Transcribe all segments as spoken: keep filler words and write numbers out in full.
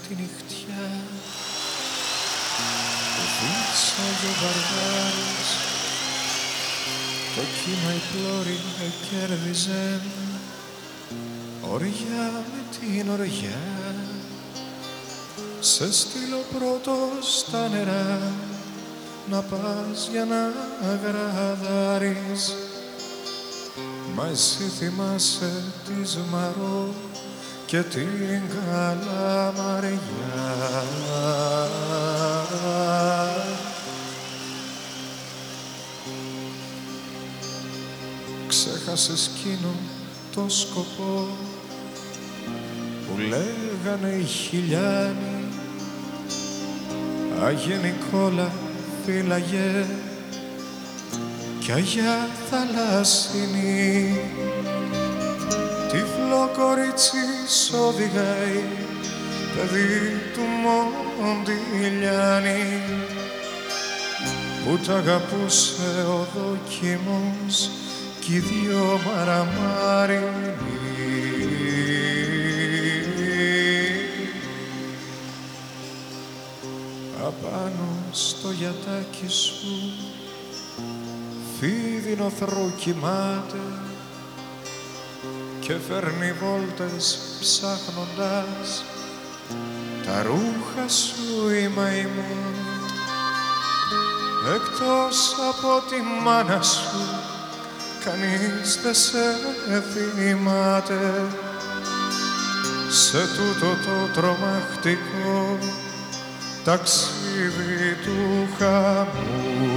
τη νυχτιά που φύσαγε ο βαρβάρης, το κύμα η πλώρη κέρδιζε οριά με την οριά. Σε στείλω πρώτος στα νερά να πας για να γραδάρεις, μα εσύ θυμάσαι τη Ζμαρό και την Καλαμαριά. Ξέχασες εκείνο το σκοπό που λέγανε οι χιλιάνοι, Αγία Νικόλα φύλαγε κι Αγιά Θαλασσινή. Τυφλό κορίτσι σ' οδηγάει, παιδί του Μοντιλιάνη, που τ' αγαπούσε ο δόκιμος κι οι δυο μαραμάρινοι. Απάνω στο γιατάκι σου φίδινο θρού κοιμάται και φέρνει βόλτες ψάχνοντας τα ρούχα σου η μαϊμού. Εκτός από τη μάνα σου κανείς δεν σε θυμάται σε τούτο το τρομακτικό ταξίδι του χαμού.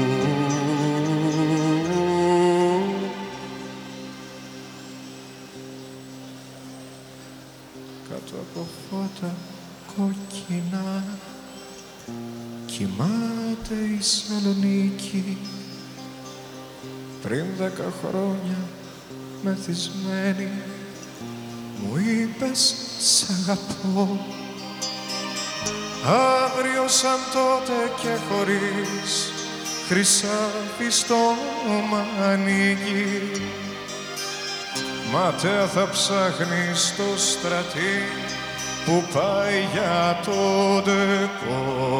Κάτω από φώτα κόκκινα κοιμάται η Σαλονίκη. Πριν δέκα χρόνια μεθυσμένη μου είπες σ' αγαπώ. Αύριο σαν τότε και χωρίς χρυσάφι στο μανίκι, ματέα θα ψάχνει στο στρατή που πάει για το ντεκόρ.